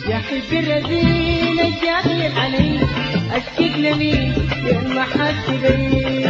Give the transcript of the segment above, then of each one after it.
يا حب الرزين الجاهل علي اشتاق لمين بين محاسبي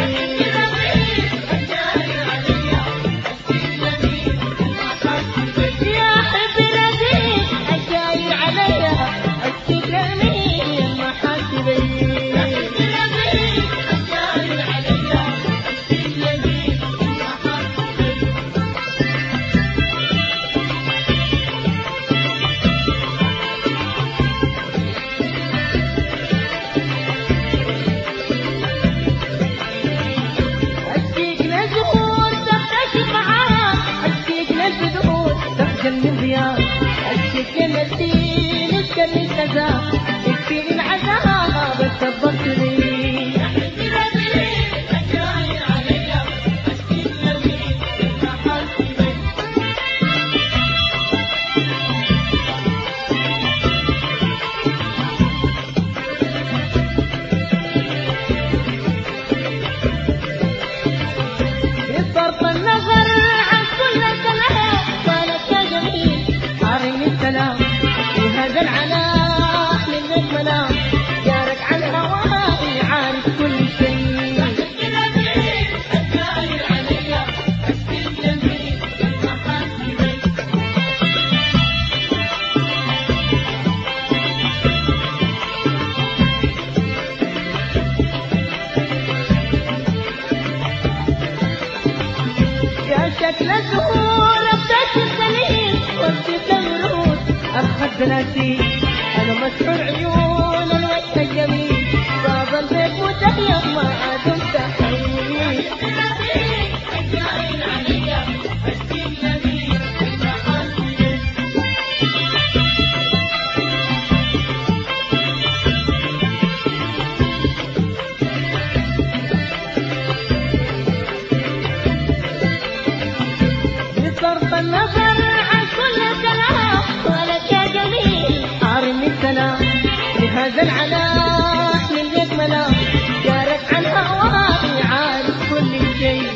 يكفيني العذاب بس صبرتني بصرف النظر عن كل كلام قالت يا جميل حارم السلام وهذا العناء جارك عن هواي عارف كل شيء يا شكل الزهور ابتسم سليم وابتسم الورود ابخد بلاسي انا مسحور عيون الوجه الجميل باب البيت متهيأ ما دمت حي بصرف النظر عن كل كلام قالت يا جميل حارم السلام لهذا العناء من ذيك منام جارك عن هواي عارف كل شيء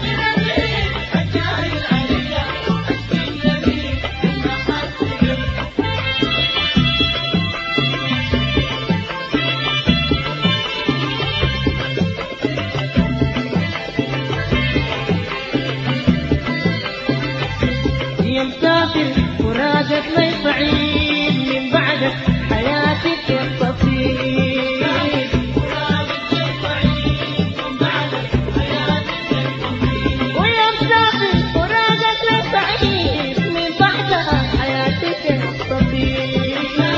يا مسافر مرادك لي صعيد من بعدك حياتك يتصير ويا مسافر مرادك لي صعيد من بعدك حياتك يتصير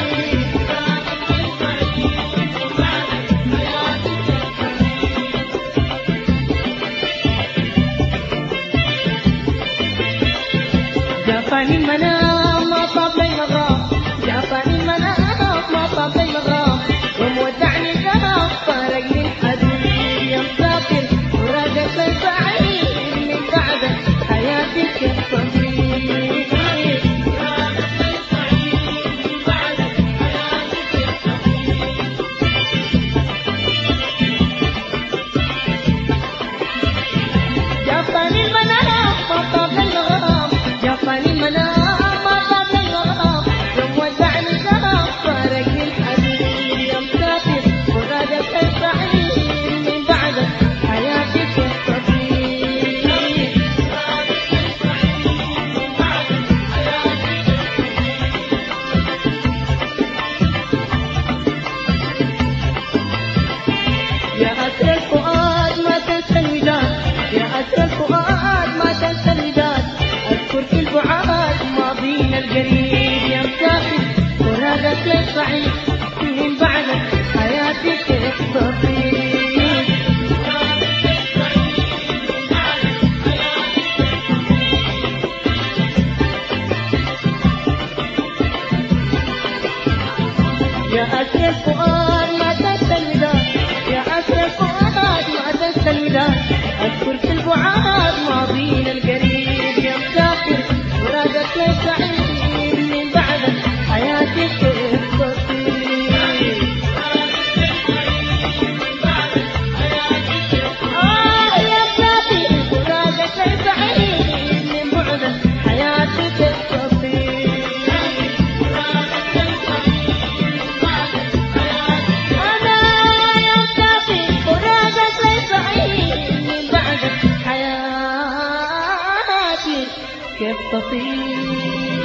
جافاني المنام ما طاب لي مغام جافاني المنام ما طاب لي مغام ومودعني ذهب فارقني الحديد يا مسافر مرادك لي بعيد من بعدك حياتك الصغير جافاني المنام ما طاب لي مغام جافاني المنام ما طاب لي مغام ومودعني ذهب فارقني الحديد يا مسافر مرادك لي بعيد من بعدك حياتك الصغير يا أسر الفؤاد ما تنسى الوداد يا أسر الفؤاد ما تنسى الوداد أذكر في البعاد ماضينا القريب يا مسافر مرادك لي صعيد من بعدك حياتك الصغير يا أسر الفؤاد ما تنسى الوداد يا أسر الفؤاد ما تنسى الوداد أذكر في البعاد ماضينا القريب يا مسافر مرادك لي صعيد من بعدك حياتك الصغير يا مسافر مرادك لي صعيد من بعدك حياتك الصغير كيف تصير